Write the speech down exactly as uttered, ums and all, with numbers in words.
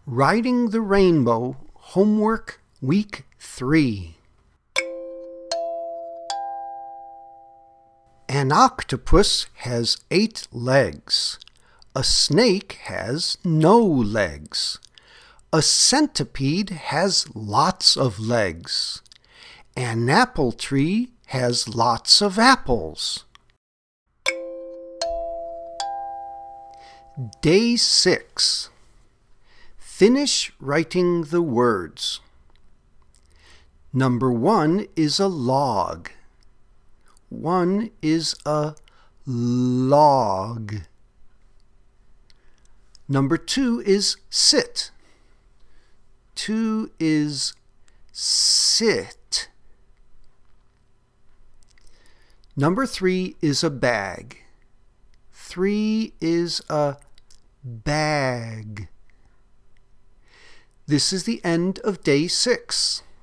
Riding the Rainbow, Homework, Week three. An octopus has eight legs. A snake has no legs. A centipede has lots of legs. An apple tree has lots of apples. Day six. Finish writing the words. Number one is a log. One is a log. Number two is sit. Two is sit. Number three is a bag. Three is a bag. This is the end of day six.